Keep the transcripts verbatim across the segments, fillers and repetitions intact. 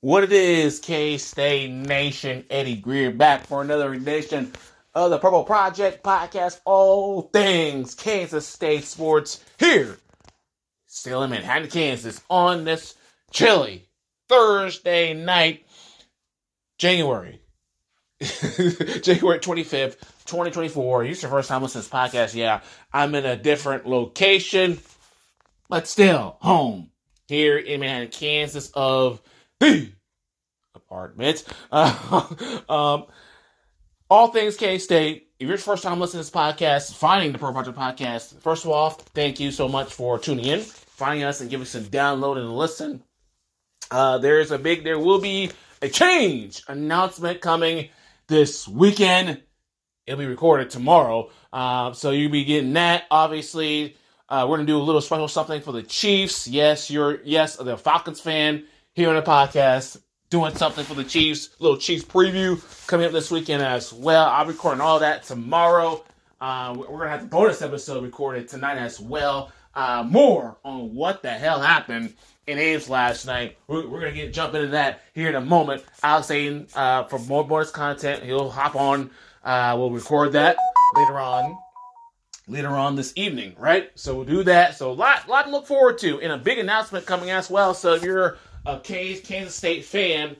What it is, K-State Nation, Eddie Greer back for another edition of the Purple Project Podcast, all things Kansas State sports here, still in Manhattan, Kansas, on this chilly Thursday night, January, January twenty-fifth, twenty twenty-four. It's your first time listening to this podcast. Yeah, I'm in a different location, but still home here in Manhattan, Kansas of the apartment. Uh, um, all things K-State. If you're the first time listening to this podcast, finding the Pro Project Podcast, first of all, thank you so much for tuning in, finding us, and giving us a download and a listen. Uh, there's a big, there will be a change announcement coming this weekend. It'll be recorded tomorrow. Uh, so you'll be getting that, obviously. Uh, we're going to do a little special something for the Chiefs. Yes, you're, yes, the Falcons fan here on the podcast, doing something for the Chiefs, little Chiefs preview coming up this weekend as well. I'll be recording all that tomorrow. Uh, we're going to have the bonus episode recorded tonight as well. Uh, more on what the hell happened in Ames last night. We're, we're going to get jump into that here in a moment. Alex Aiden, uh, for more bonus content, he'll hop on. Uh, we'll record that later on. Later on this evening, right? So we'll do that. So a lot, lot to look forward to, and a big announcement coming as well. So if you're a Kansas State fan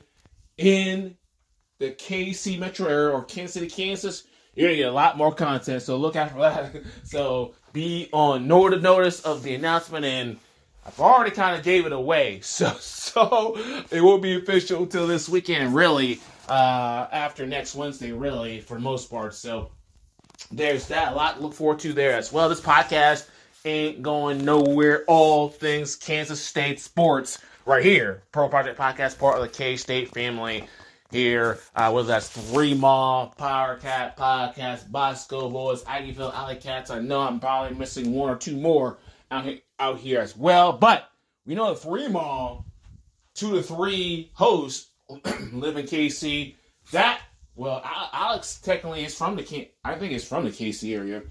in the K C metro area or Kansas City, Kansas, you're going to get a lot more content. So look out for that. So be on note of notice of the announcement, and I've already kind of gave it away. So so it won't be official until this weekend, really, uh, after next Wednesday, really, for the most part. So there's that. A lot to look forward to there as well. This podcast ain't going nowhere. All things Kansas State sports right here. Pro Project Podcast, part of the K-State family here. Uh, whether that's Three Mall, Power Cat Podcast, Bosco Boys, Aggieville Alley Cats. I know I'm probably missing one or two more out here, out here as well. But we know the Three Mall, two to three hosts live in K C. That Well, Alex technically is from the K- I think he's from the K C area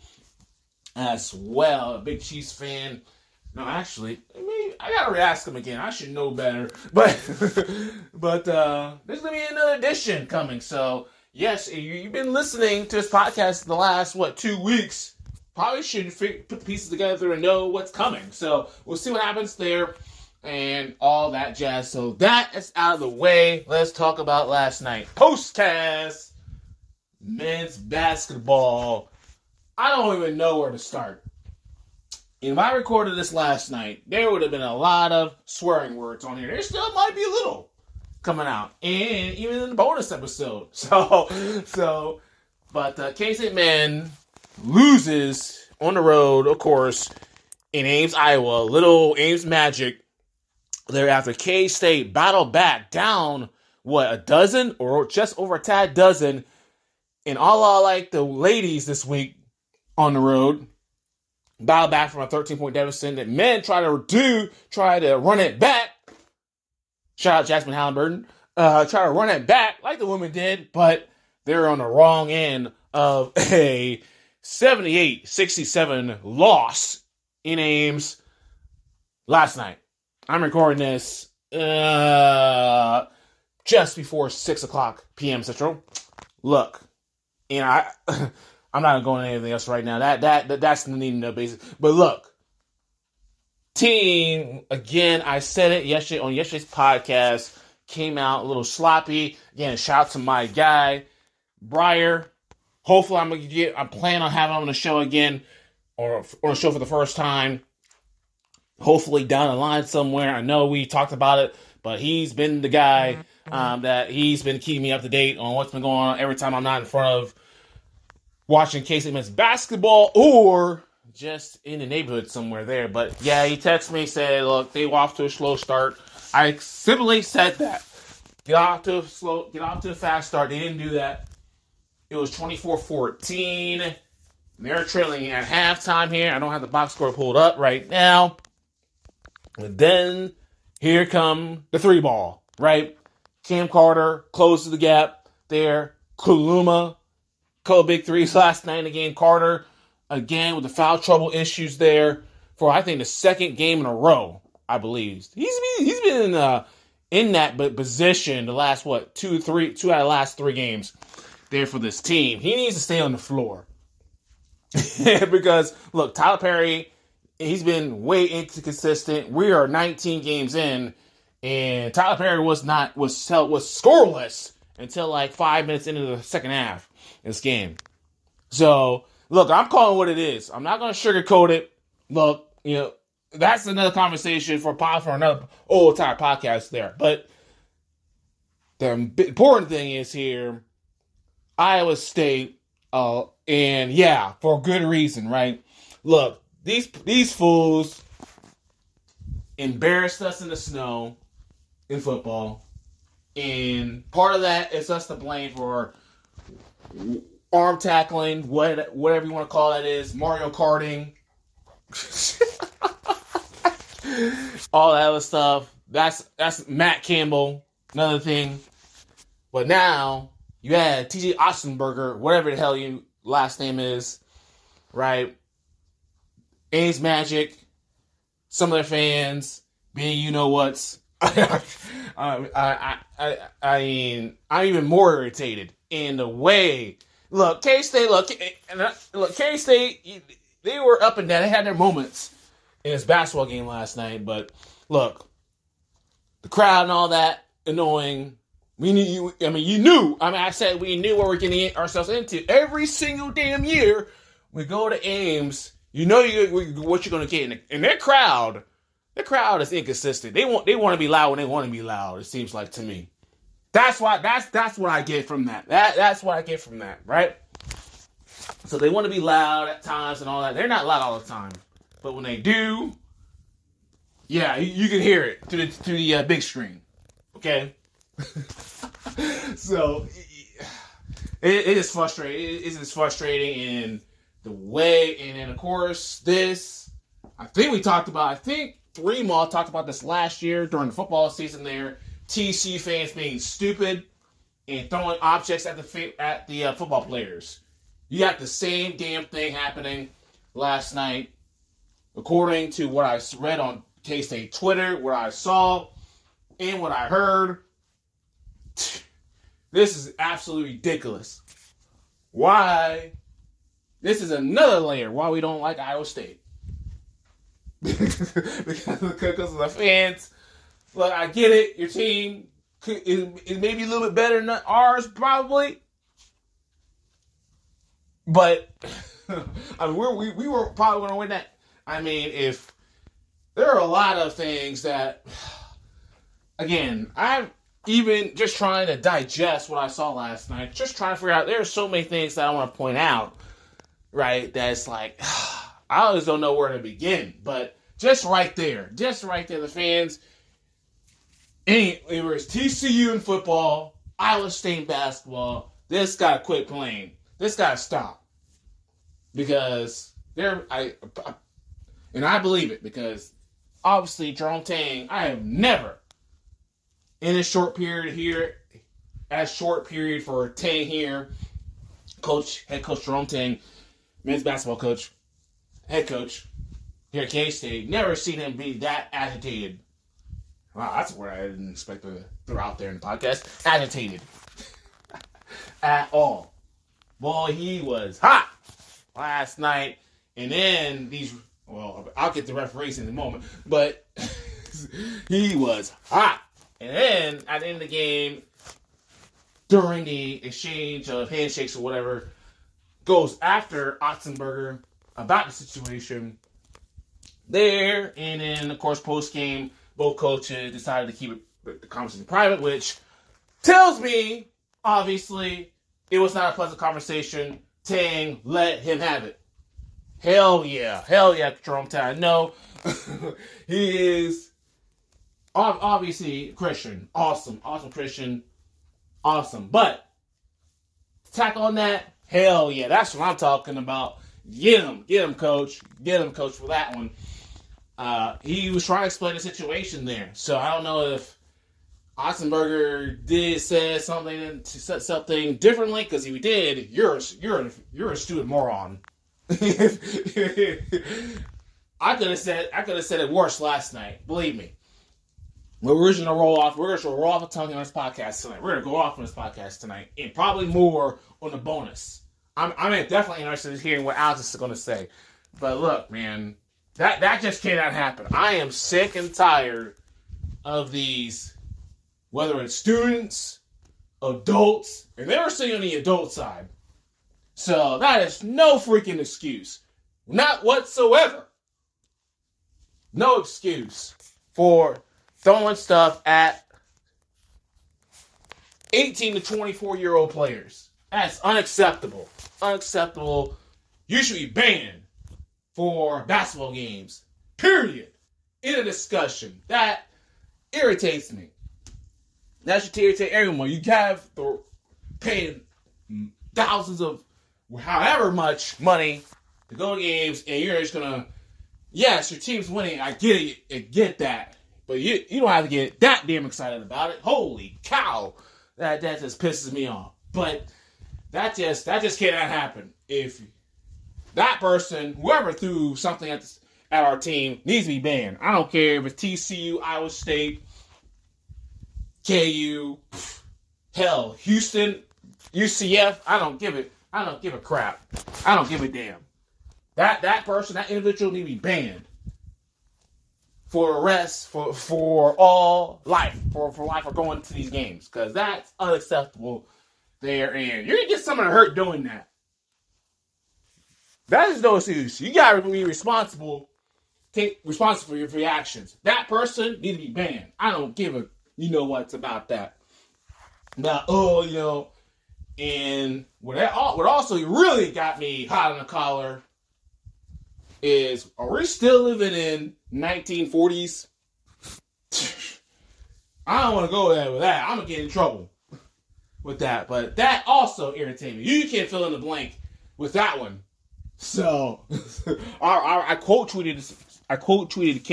as well. A big Chiefs fan. No, actually, I mean, I gotta ask him again. I should know better. But but uh, there's gonna be another edition coming. So yes, you've been listening to this podcast the last what two weeks. Probably should put the pieces together and know what's coming. So we'll see what happens there and all that jazz. So that is out of the way. Let's talk about last night. Postcast, men's basketball. I don't even know where to start. If I recorded this last night, there would have been a lot of swearing words on here. There still might be a little coming out, and even in the bonus episode. So, so, but uh, K-State men loses on the road, of course, in Ames, Iowa. Little Ames Magic. Thereafter, K-State battled back down, what, a dozen or just over a tad dozen. And all I like the ladies this week on the road, battled back from a thirteen-point deficit. That men try to do, try to run it back. Shout out Jasmine Halliburton. Uh, try to run it back like the women did, but they're on the wrong end of a seventy-eight sixty-seven loss in Ames last night. I'm recording this uh, just before six o'clock p.m. Central. Look, you know, I, I'm not going to anything else right now. That that, that That's the need to know basis. But look, team, again, I said it yesterday on yesterday's podcast, came out a little sloppy. Again, shout out to my guy, Breyer. Hopefully, I'm going to get, I'm planning on having him on the show again, or on the show for the first time. Hopefully down the line somewhere. I know we talked about it, but he's been the guy um, that he's been keeping me up to date on what's been going on every time I'm not in front of watching K-State men's basketball or just in the neighborhood somewhere there. But yeah, he texted me, said, look, they were off to a slow start. I simply said that. Get off to a slow, get off to a fast start. They didn't do that. It was twenty-four fourteen. They're trailing at halftime here. I don't have the box score pulled up right now. And then here come the three ball, right? Cam Carter closes the gap there. Kaluma, couple big threes last night in the game. Carter, again, with the foul trouble issues there for, I think, the second game in a row, I believe. He's been, he's been uh, in that position the last, what, two, three, two out of the last three games there for this team. He needs to stay on the floor. Because, look, Tyler Perry, he's been way inconsistent. We are nineteen games in, and Tyler Perry was not, was, was scoreless until like five minutes into the second half of this game. So, look, I'm calling what it is. I'm not going to sugarcoat it. Look, you know, that's another conversation for for another old entire podcast there. But the important thing is here, Iowa State, uh, and yeah, for good reason, right? Look, these these fools embarrassed us in the snow in football, and part of that is us to blame for arm tackling, what whatever you want to call that is, Mario Karting. All that other stuff. That's that's Matt Campbell. Another thing. But now you had T J Otzelberger, whatever the hell your last name is, right? A's Magic. Some of their fans being you know what's. I, I, I, I mean, I'm even more irritated in the way. Look, K-State. Look, look, K-State. They were up and down. They had their moments in this basketball game last night, but look, the crowd and all that, annoying. We knew you, I mean, you knew, I mean, I said we knew what we're getting ourselves into. Every single damn year, we go to Ames, you know you, what you're going to get. And their crowd, their crowd is inconsistent. They want, they want to be loud when they want to be loud, it seems like to me. That's why, that's, that's what I get from that. That, that's what I get from that, right? So they want to be loud at times and all that. They're not loud all the time. But when they do, yeah, you, you can hear it to the to the uh, big screen. Okay, so it, it is frustrating. It is just frustrating in the way, and then of course this. I think we talked about. I think Three Mall talked about this last year during the football season. There, T C U fans being stupid and throwing objects at the at the uh, football players. You got the same damn thing happening last night. According to what I read on K-State Twitter, what I saw, and what I heard, this is absolutely ridiculous. Why? This is another layer why we don't like Iowa State. because, because of the fans. Look, I get it. Your team is, is maybe a little bit better than ours, probably. But I mean, we're, we we were probably going to win that. I mean, if there are a lot of things that, again, I'm even just trying to digest what I saw last night, just trying to figure out, there are so many things that I want to point out, right, that's like, I always don't know where to begin, but just right there, just right there, the fans, it was T C U in football, Iowa State in basketball, this got to quit playing, this got to stop, because there, I, I And I believe it because, obviously, Jerome Tang, I have never, in a short period here, as short period for Tang here, coach, head coach Jerome Tang, men's basketball coach, head coach here at K-State, never seen him be that agitated. Wow, that's a word I didn't expect to throw out there in the podcast. Agitated. At all. Boy, he was hot last night. And then these... Well, I'll get to referees in a moment, but he was hot. And then, at the end of the game, during the exchange of handshakes or whatever, goes after Otzelberger about the situation there. And then, of course, post-game, both coaches decided to keep it, the conversation private, which tells me, obviously, it was not a pleasant conversation. Tang let him have it. Hell yeah. Hell yeah, Jerome Tang. No, he is obviously Christian. Awesome. Awesome Christian. Awesome. But, tack on that, hell yeah. That's what I'm talking about. Get him. Get him, coach. Get him, coach, for that one. Uh, he was trying to explain the situation there. So, I don't know if Otzelberger did say something something differently, because if he did, you're, you're, you're a stupid moron. I could have said I could have said it worse last night. Believe me. But we're just gonna roll off. We're gonna roll off a tongue on this podcast tonight. We're gonna go off on this podcast tonight, and probably more on the bonus. I'm, I'm definitely interested in hearing what Alex is gonna say. But look, man, that that just cannot happen. I am sick and tired of these, whether it's students, adults, and they're sitting on the adult side. So that is no freaking excuse. Not whatsoever. No excuse for throwing stuff at eighteen to twenty-four year old players. That's unacceptable. Unacceptable. You should be banned for basketball games. Period. In a discussion. That irritates me. That should irritate everyone. You have to pay thousands of however much money to go to games, and you're just gonna, yes, your team's winning. I get it. I get that. But you you don't have to get that damn excited about it. Holy cow. That that just pisses me off. But that just that just cannot happen. If that person, whoever threw something at the, at our team, needs to be banned. I don't care if it's T C U, Iowa State, K U, hell, Houston, U C F. I don't give it. I don't give a crap. I don't give a damn. That that person, that individual, need to be banned for arrest for for all life, for for life, for going to these games, because that's unacceptable. There, and you're gonna get someone hurt doing that. That is no excuse. You gotta be responsible. Take responsible for your reactions. That person need to be banned. I don't give a you know what's about that. Now, oh, you know, and what what also really got me hot on the collar is, are we still living in nineteen forties? I don't want to go there with that. I'm gonna get in trouble with that. But that also irritated me. You can't fill in the blank with that one. So I, I, I quote tweeted I quote tweeted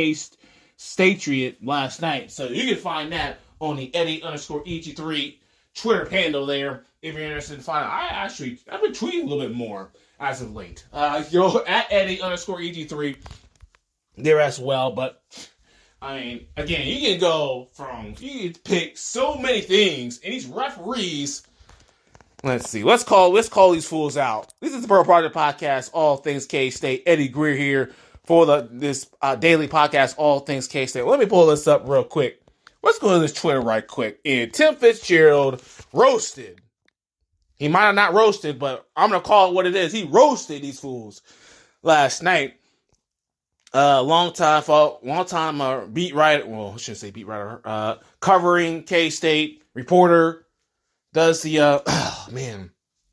K-State last night. So you can find that on the Eddie underscore E G three Twitter handle there if you're interested in finding. I actually I've been tweeting a little bit more as of late. Uh, go at Eddie underscore E G three there as well. But I mean, again, you can go from you can pick so many things, and these referees. Let's see. Let's call let's call these fools out. This is the Borough Project Podcast, all things K-State. Eddie Greer here for the this uh, daily podcast, all things K-State. Let me pull this up real quick. Let's go to this Twitter right quick. And Tim Fitzgerald roasted. He might have not roasted, but I'm gonna call it what it is. He roasted these fools last night. Uh, long time, long time uh, beat writer. Well, I shouldn't say beat writer. Uh, covering K-State reporter. Does the, uh, oh, man,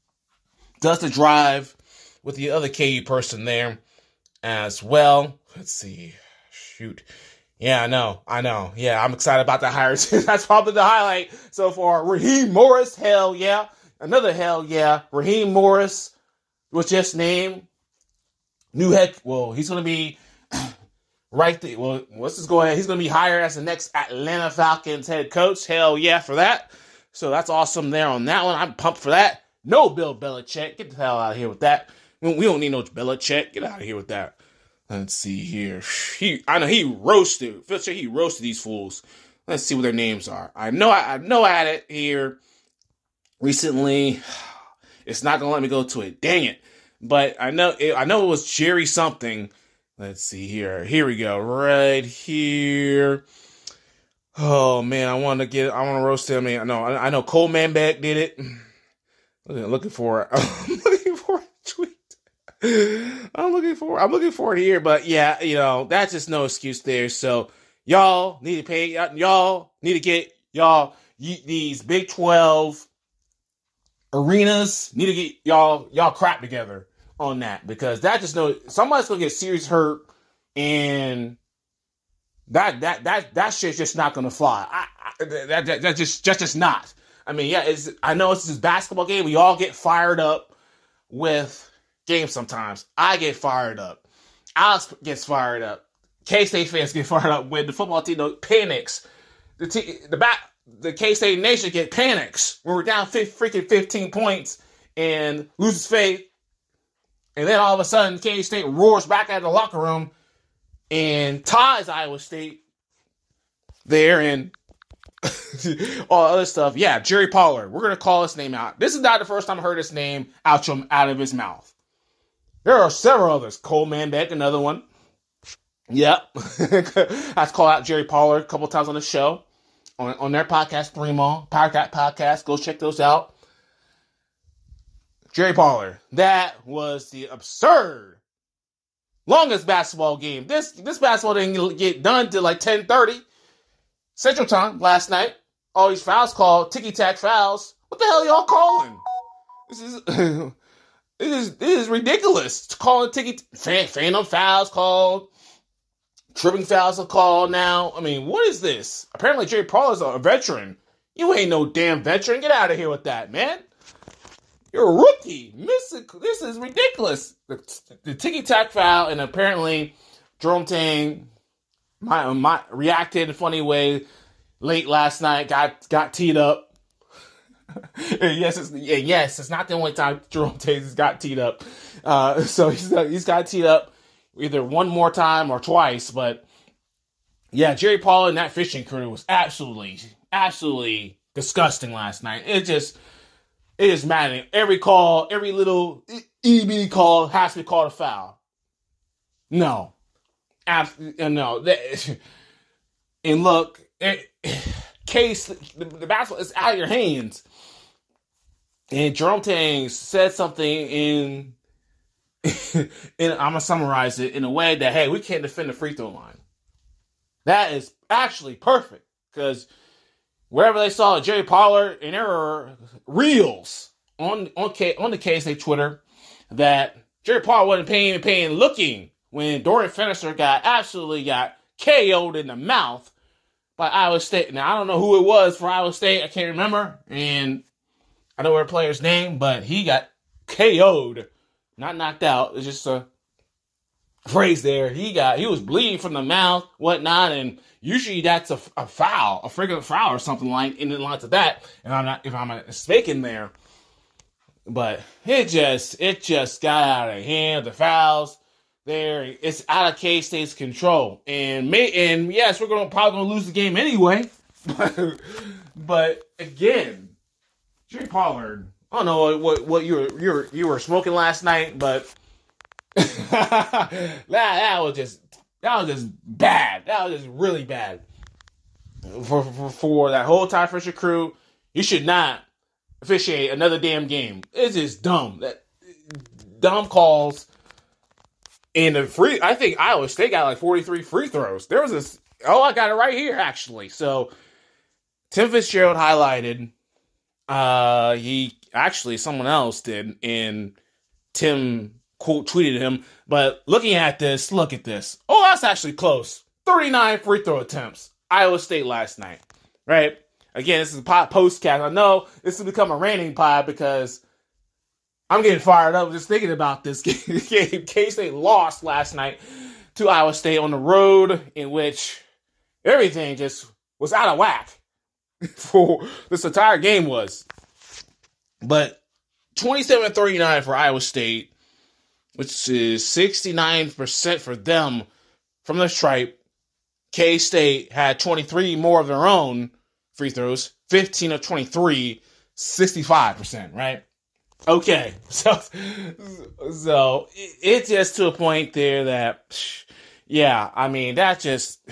does the drive with the other K U person there as well. Let's see. Shoot. Yeah, I know. I know. Yeah, I'm excited about the hire. That's probably the highlight so far. Raheem Morris, hell yeah. Another hell yeah. Raheem Morris was just named new head. Well, he's going to be right there. Well, let's just go ahead. He's going to be hired as the next Atlanta Falcons head coach. Hell yeah for that. So that's awesome there on that one. I'm pumped for that. No Bill Belichick. Get the hell out of here with that. We don't need no Belichick. Get out of here with that. Let's see here. He, I know he roasted. Phil Check, he roasted these fools. Let's see what their names are. I know I, I know I had it here recently. It's not gonna let me go to it. Dang it. But I know it, I know it was Jerry something. Let's see here. Here we go. Right here. Oh man, I want to get. I want to roast him. I mean, I know. I know Cole Manbeck did it. Looking for it. I'm looking for a tweet. I'm looking for. I'm looking for it here, but yeah, you know that's just no excuse there. So y'all need to pay. Y'all need to get y'all these Big twelve arenas need to get y'all y'all crap together on that, because that just no somebody's gonna get serious hurt, and that that that that shit's just not gonna fly. I, I, that, that that just just just not. I mean, yeah, it's I know it's this basketball game. We all get fired up with games sometimes. I get fired up. Alex gets fired up. K-State fans get fired up when the football team panics. The t- the back the K-State nation get panics when we're down f- freaking fifteen points and loses faith. And then all of a sudden, K-State roars back out of the locker room and ties Iowa State there and all other stuff. Yeah, Jerry Pollard. We're gonna call his name out. This is not the first time I heard his name out out of his mouth. There are several others. Cole Manbeck, another one. Yep. I've called out Jerry Pollard a couple times on the show. On, on their podcast, Three Mall, Power Cat Podcast. Go check those out. Jerry Pollard. That was the absurd longest basketball game. This this basketball didn't get done till like ten thirty Central Time last night. All these fouls called, ticky-tack fouls. What the hell are y'all calling? This is this is this is ridiculous. It's calling ticky phantom fouls called. Tripping fouls are called now. I mean, what is this? Apparently, Jerry Pollard's a veteran. You ain't no damn veteran. Get out of here with that, man. You're a rookie. This is ridiculous. The, the ticky-tack foul, and apparently, Jerome Tang my, my, reacted in a funny way late last night. Got got teed up. yes, it's, yeah, yes, it's not the only time Jerome Tang has got teed up. Uh, so he's he's got teed up. Either one more time or twice, but yeah, Jerry Pollard and that fishing crew was absolutely, absolutely disgusting last night. It just, it is maddening. Every call, every little E B call has to be called a foul. No. Absolutely, no. And look, it, case, the, the basketball is out of your hands. And Jerome Tang said something in, and I'm going to summarize it in a way that, hey, we can't defend the free throw line. That is actually perfect because wherever they saw Jerry Pollard, and there are reels on on, K, on the K S A Twitter that Jerry Pollard wasn't paying paying looking when Dorian Finney got absolutely got K O'd in the mouth by Iowa State. Now, I don't know who it was for Iowa State. I can't remember. And I don't know the player's name, but he got K O'd. Not knocked out. It's just a phrase there. He got, he was bleeding from the mouth, whatnot, and usually that's a, a foul, a freaking foul or something like in the lines of that. And I'm not, if I'm mistaken there, but it just, it just got out of hand. The fouls there, it's out of K-State's control, and may, and yes, we're gonna probably gonna lose the game anyway. But, but again, Jerry Pollard. I don't know what, what you were you were you were smoking last night, but that, that was just that was just bad. That was just really bad for for, for that whole Ty Fisher crew. You should not officiate another damn game. It's just dumb. That dumb calls. And the free, I think Iowa State got like forty-three free throws. There was this. Oh, I got it right here actually. So Tim Fitzgerald highlighted. Uh, he actually someone else did, and Tim quote tweeted him. But looking at this, look at this. Oh, that's actually close. thirty-nine free throw attempts. Iowa State last night, right? Again, this is a pod postcast. I know this has become a raining pod because I'm getting fired up just thinking about this game. K-State lost last night to Iowa State on the road, in which everything just was out of whack. For this entire game was. But twenty-seven thirty-nine for Iowa State, which is sixty-nine percent for them from the stripe. K-State had twenty-three more of their own free throws, fifteen of twenty-three, sixty-five percent, right? Okay, so so it, it's just to a point there that, yeah, I mean, that just...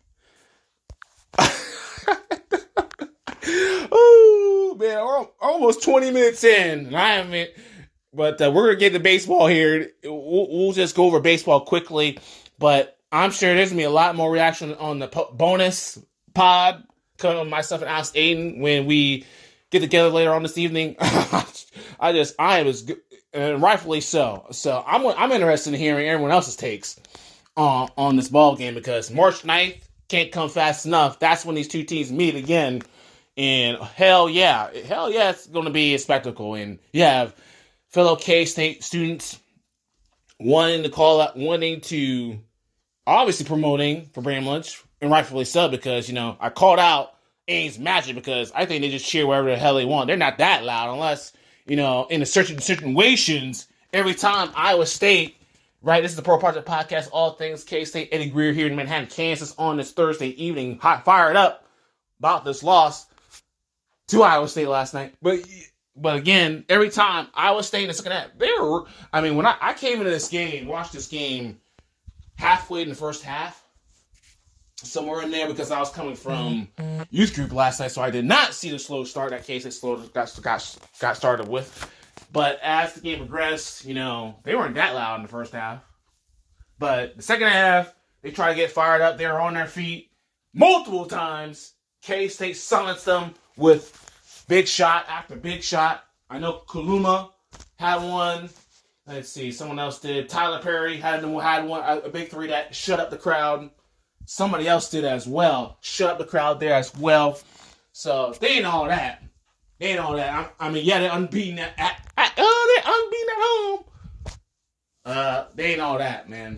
Ooh, man, we're almost twenty minutes in. I haven't, but uh, we're going to get to baseball here. We'll, we'll just go over baseball quickly, but I'm sure there's going to be a lot more reaction on the po- bonus pod coming with myself and Alex Aiden when we get together later on this evening. I just, I was, and rightfully so. So I'm I'm interested in hearing everyone else's takes on, on this ball game because March ninth can't come fast enough. That's when these two teams meet again. And hell yeah, hell yeah, it's going to be a spectacle. And you have fellow K-State students wanting to call out, wanting to, obviously promoting for Bramlage, and rightfully so, because, you know, I called out Ames Magic because I think they just cheer wherever the hell they want. They're not that loud unless, you know, in a certain situations, every time Iowa State Right, this is the Pro Project Podcast, all things K-State. Eddie Greer here in Manhattan, Kansas on this Thursday evening. Hot, fired up about this loss to Iowa State last night. But but again, every time Iowa State in the second half, they were, I mean, when I, I came into this game, watched this game halfway in the first half, somewhere in there, because I was coming from youth group last night, so I did not see the slow start that K-State slow got, got, got started with. But as the game progressed, you know, they weren't that loud in the first half. But the second half, they tried to get fired up. They were on their feet multiple times. K-State silenced them with big shot after big shot. I know Kaluma had one. Let's see, someone else did. Tyler Perry had, had one, a big three that shut up the crowd. Somebody else did as well. Shut up the crowd there as well. So they ain't all that. They ain't all that. I, I mean, yeah, they're unbeaten at, at, at oh, they're unbeaten at home. Uh, they ain't all that, man.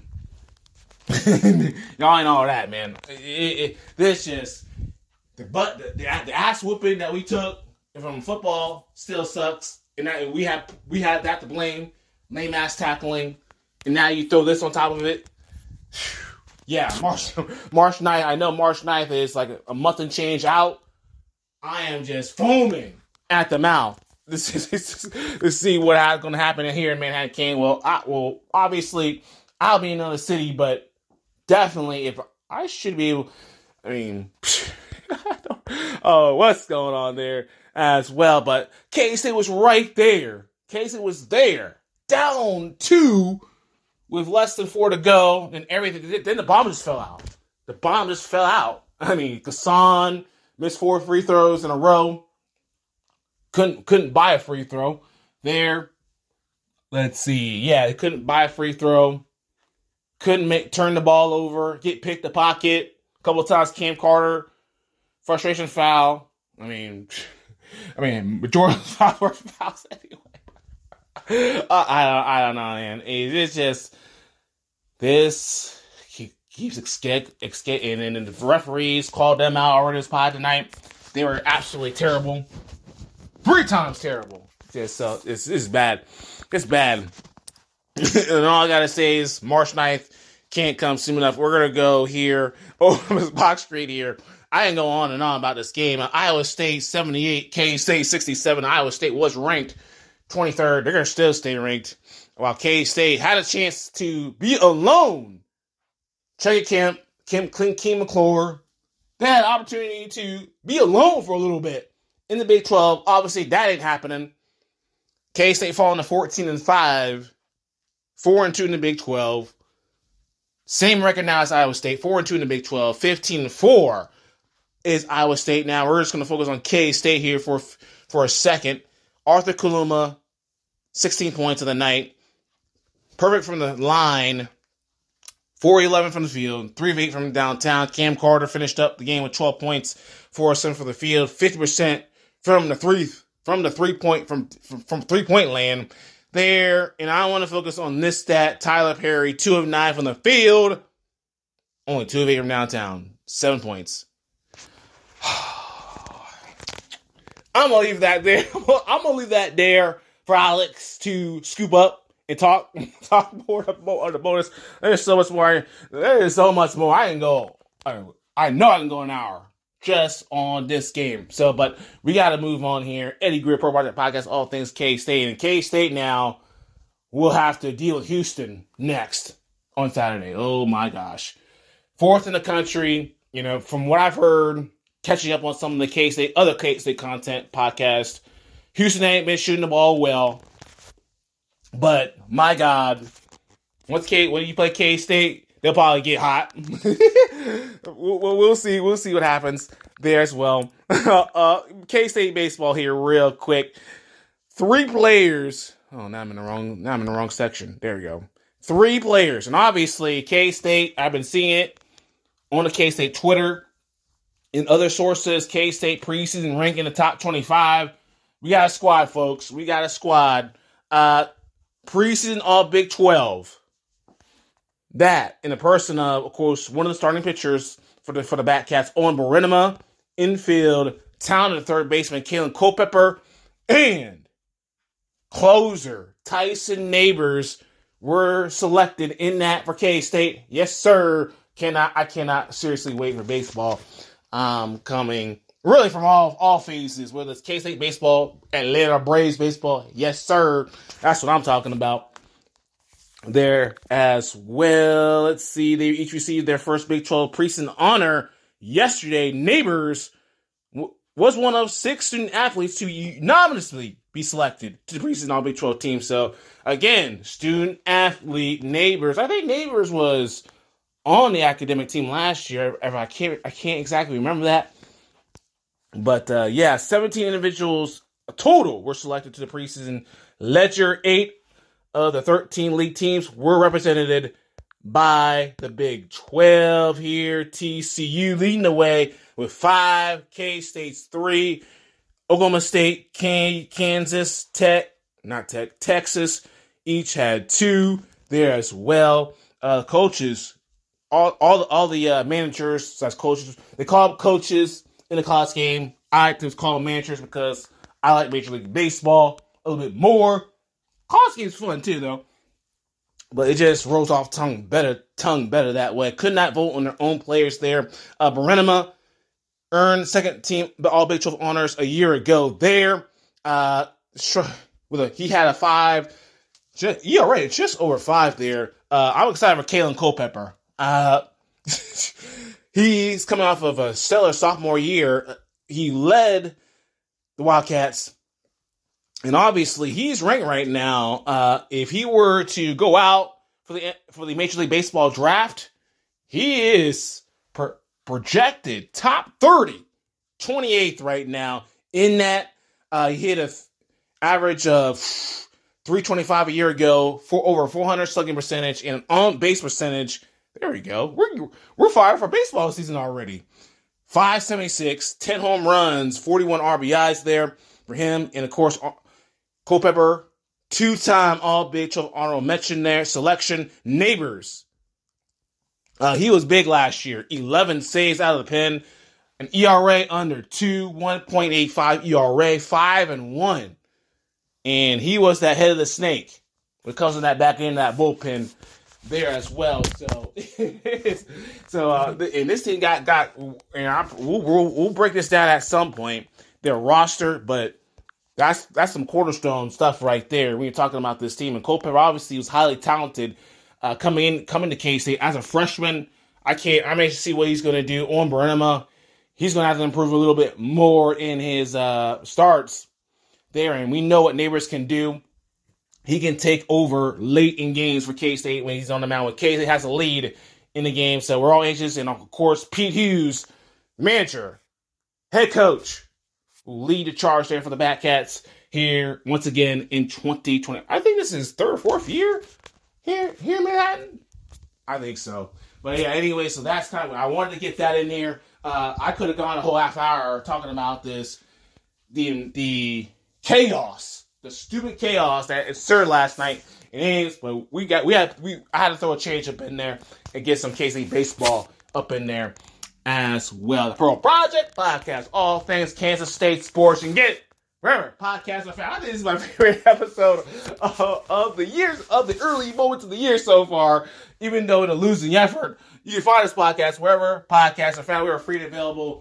Y'all ain't all that, man. It, it, it, this just the butt, the, the, the ass whooping that we took from football still sucks, and that we have we had that to blame, lame ass tackling, and now you throw this on top of it. Yeah, March March ninth. I know March ninth is like a, a month and change out. I am just foaming at the mouth. This is to see what's going to happen here in Manhattan, King. Well, I, well, obviously, I'll be in another city, but definitely, if I should be able, I mean, I don't, oh, what's going on there as well? But K-State was right there. K-State was there, down two with less than four to go, and everything. Then the bomb just fell out. The bomb just fell out. I mean, Kassan missed four free throws in a row. Couldn't couldn't buy a free throw there. Let's see. Yeah, they couldn't buy a free throw. Couldn't make turn the ball over. Get picked the pocket. A couple of times Cam Carter. Frustration foul. I mean, I mean, majority of fouls fouls anyway. uh, I don't I don't know, man. It's just this keeps escaping, and then the referees called them out already this pod tonight. They were absolutely terrible. Three times terrible. Yeah, so it's, it's bad. It's bad. And all I gotta say is March ninth can't come soon enough. We're gonna go here over this box street here. I ain't go on and on about this game. Iowa State seventy-eight, K-State sixty-seven. Iowa State was ranked twenty-third. They're gonna still stay ranked. While K-State had a chance to be alone. Chucky Kemp, Kim, Kim McClure, they had an opportunity to be alone for a little bit in the Big twelve. Obviously, that ain't happening. K-State falling to fourteen and five, four and two in the Big twelve. Same record now as Iowa State, four and two in the Big twelve, fifteen and four is Iowa State. Now we're just going to focus on K-State here for for a second. Arthur Kaluma, sixteen points of the night, perfect from the line. four eleven from the field, three of eight from downtown. Cam Carter finished up the game with twelve points, four of seven from the field, fifty percent from the three from the three point from from, from three point land there. And I want to focus on this stat: Tyler Perry, two of nine from the field, only two of eight from downtown, seven points. I'm gonna leave that there. I'm gonna leave that there for Alex to scoop up and talk, talk more about the bonus. There's so much more. There is so much more. I can go. I, I know I can go an hour just on this game. So, but we got to move on here. Eddie Greer, Pro Project Podcast, all things K-State. And K-State now will have to deal with Houston next on Saturday. Oh my gosh, fourth in the country. You know, from what I've heard, catching up on some of the K-State, other K-State content podcast, Houston ain't been shooting the ball well. But my God, once K when you play K-State, they'll probably get hot. we'll, we'll see. We'll see what happens there as well. uh, K-State baseball here, real quick. Three players. Oh, now I'm in the wrong. Now I'm in the wrong section. There we go. Three players, and obviously K-State. I've been seeing it on the K-State Twitter and other sources. K-State preseason rank in the top twenty-five. We got a squad, folks. We got a squad. Uh. Preseason all Big twelve. That, in the person of, of course, one of the starting pitchers for the for the Batcats, Owen Barinima, infield, talented third baseman, Kalen Culpepper, and closer, Tyson Neighbors, were selected in that for K-State. Yes, sir. Cannot I cannot seriously wait for baseball um, coming really from all all phases, whether it's K-State baseball, Atlanta Braves baseball. Yes, sir. That's what I'm talking about. There as well. Let's see. They each received their first Big twelve preseason honor yesterday. Neighbors w- was one of six student athletes to unanimously be selected to the preseason All Big twelve team. So again, student athlete Neighbors. I think Neighbors was on the academic team last year. I can't. I can't exactly remember that. But uh, yeah, seventeen individuals total were selected to the preseason ledger. Eight of the thirteen league teams were represented by the Big twelve here. T C U leading the way with five, K-State's three, Oklahoma State, Kansas, Tech, not Tech, Texas, each had two there as well. Uh, coaches, all all, all the uh, managers, slash coaches, they call them coaches in the college game. I like to call them managers because I like Major League Baseball a little bit more. College game's fun too, though. But it just rolls off tongue better, tongue better that way. Could not vote on their own players there. Uh, Berenema earned second team All Big twelve honors a year ago there. Uh, with a, he had a five. Just, yeah, right, just over five there. Uh, I'm excited for Kalen Culpepper. Uh, he's coming off of a stellar sophomore year. He led the Wildcats. And obviously, he's ranked right now. Uh, if he were to go out for the for the Major League Baseball draft, he is per, projected top thirty, twenty-eighth right now. In that, uh, he hit an f- average of three twenty-five a year ago, for over four hundred slugging percentage, and an on-base percentage. There we go. We're we're fired for baseball season already. five seventy-six, ten home runs, forty-one R B Is there for him, and of course, Culpepper, two-time All Big twelve honorable mention there, selection. Neighbors. Uh, he was big last year. eleven saves out of the pen. An E R A under two, one point eight five E R A, five and one. And he was that head of the snake when it comes to that back end of that bullpen there as well. So, so uh, and this team got, got and I, we'll, we'll, we'll break this down at some point, their roster, but That's that's some cornerstone stuff right there when you're talking about this team. And Culpepper obviously was highly talented uh, coming in, coming to K-State as a freshman. I can't. I'm anxious to see what he's going to do on Berenema. He's going to have to improve a little bit more in his uh, starts there, and we know what Neighbors can do. He can take over late in games for K-State when he's on the mound. With K-State has a lead in the game, so we're all anxious. And of course, Pete Hughes, manager, head coach, will lead the charge there for the Batcats here once again in twenty twenty. I think this is third or fourth year here, here in Manhattan. I think so. But yeah, anyway, so that's kind of, I wanted to get that in there. Uh, I could have gone a whole half hour talking about this, the the chaos, the stupid chaos that occurred last night in Ames, but we got we had we I had to throw a change up in there and get some K-State baseball up in there as well. The Pearl Project Podcast, all things Kansas State sports. And get it, remember, podcast. I think this is my favorite episode of, of the years, of the early moments of the year so far, even though in a losing effort. You can find this podcast wherever podcasts are found. We are free and available.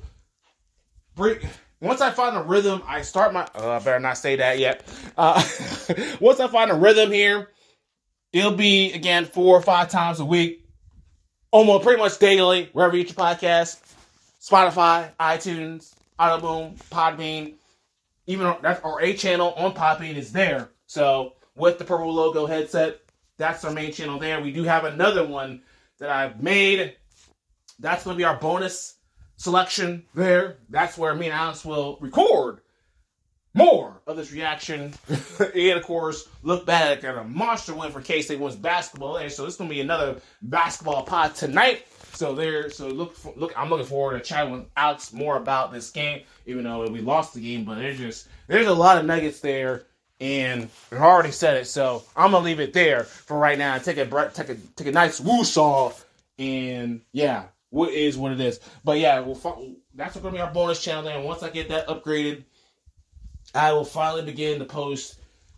Once I find a rhythm, I start my, oh, I better not say that yet. Uh, once I find a rhythm here, it'll be, again, four or five times a week. Almost pretty much daily, wherever you get your podcast, Spotify, iTunes, Audioboom, Podbean, even that's our A channel on Podbean is there. So with the purple logo headset, that's our main channel there. We do have another one that I've made. That's going to be our bonus selection there. That's where me and Alex will record more of this reaction. And, of course, look back at a monster win for K-State Women's basketball there. So this is going to be another basketball pod tonight. So there, so look, for, look. I'm looking forward to chatting with Alex more about this game, even though we lost the game. But there's just there's a lot of nuggets there, and we already said it. So I'm gonna leave it there for right now. Take a take a take a nice woo-saw, and yeah, what is what it is. But yeah, we'll, that's going to be our bonus channel there. And once I get that upgraded, I will finally begin to post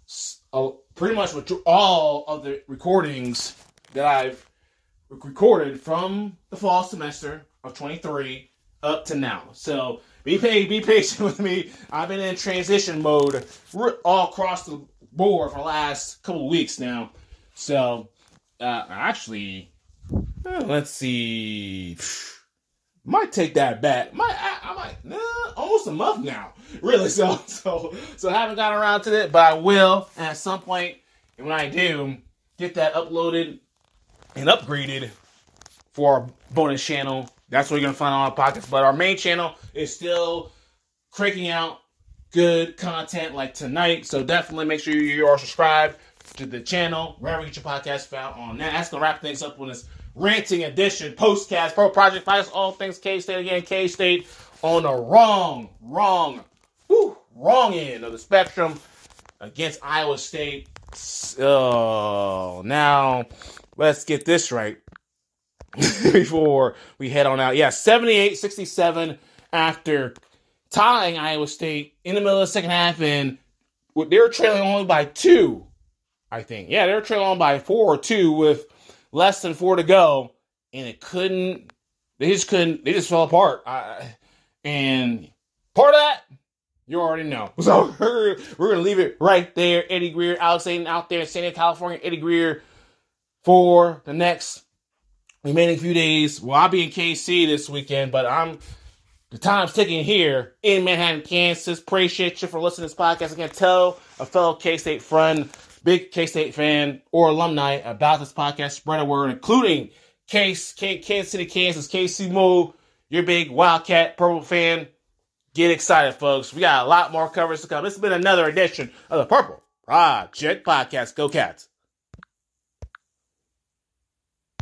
uh, pretty much all of the recordings that I've recorded from the fall semester of twenty-three up to now. So be patient, be patient with me. I've been in transition mode all across the board for the last couple of weeks now. So uh, actually, uh, let's see. Might take that back. Might I, I might nah, almost a month now. Really, so so so I haven't gotten around to it, but I will. And at some point, when I do, get that uploaded and upgraded for our bonus channel. That's what you're gonna find on our podcast. But our main channel is still cranking out good content like tonight. So definitely make sure you are subscribed to the channel wherever you get your podcast found on that. That's gonna wrap things up on this ranting edition, postcast, pro project, podcast, all things K-State again. K-State on the wrong, wrong, whew, wrong end of the spectrum against Iowa State. Oh, now let's get this right before we head on out. Yeah, seventy-eight sixty-seven after tying Iowa State in the middle of the second half, and they were trailing only by two, I think. Yeah, they were trailing on by four or two with less than four to go, and it couldn't, they just couldn't, they just fell apart. I, and part of that, you already know. So we're, we're going to leave it right there. Eddie Greer, Alex Aiden out there in San Diego, California. Eddie Greer for the next remaining few days. Well, I'll be in K C this weekend, but I'm, the time's ticking here in Manhattan, Kansas. Appreciate you for listening to this podcast. Again, tell a fellow K-State friend, big K-State fan or alumni about this podcast. Spread a word, including Case, K, Kansas City, Kansas, K C Mo, your big Wildcat Purple fan. Get excited, folks. We got a lot more coverage to come. This has been another edition of the Purple Project Podcast. Go Cats.